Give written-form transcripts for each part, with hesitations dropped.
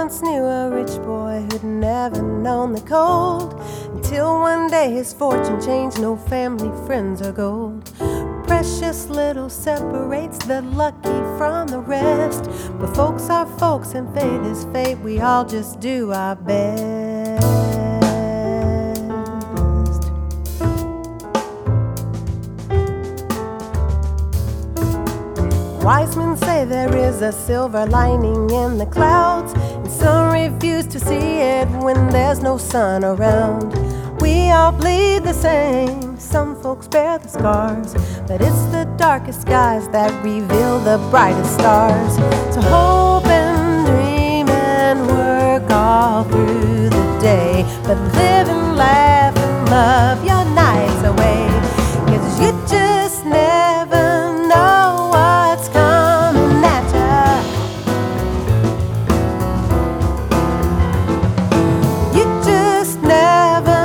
once knew a rich boy who'd never known the cold, until one day his fortune changed, no family, friends, or gold. Precious little separates the lucky from the rest, but folks are folks and fate is fate. We all just do our best. Wise men say there is a silver lining in the clouds, and some refuse to see it when there's no sun around. We all bleed the same, some folks bear the scars, but it's the darkest skies that reveal the brightest stars. So hope and dream and work all through the day, but live and laugh and love your nights away, 'cause you just never know what's coming at ya. You just never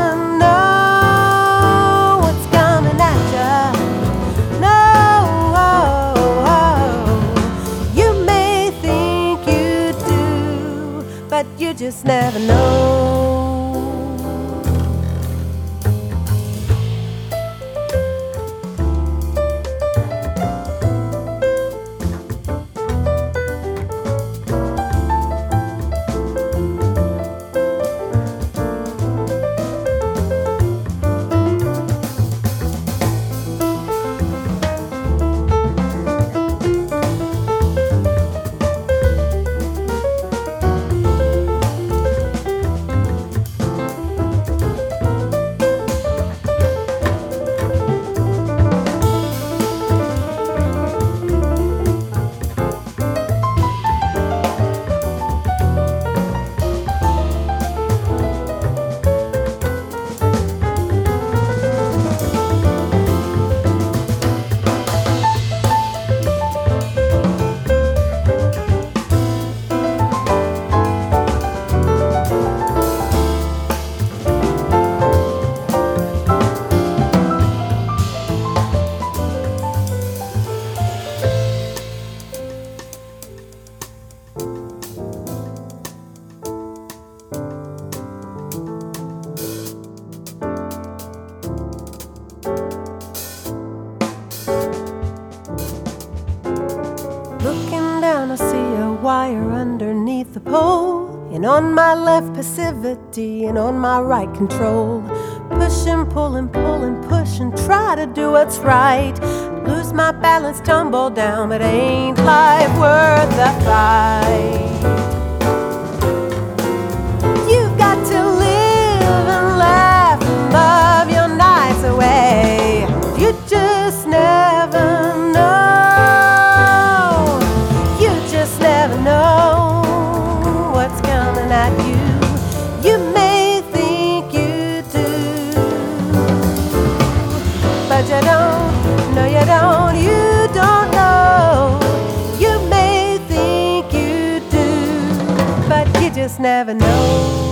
know what's coming at ya. No, you may think you do, but you just never know. Looking down, I see a wire underneath the pole, and on my left passivity, and on my right control. Push and pull and pull and push and try to do what's right. Lose my balance, tumble down, but ain't life worth the fight? You've got to live and laugh and love your nights away. You just never know. Never know what's coming at you. You may think you do, but you don't. No, you don't. You don't know. You may think you do, but you just never know.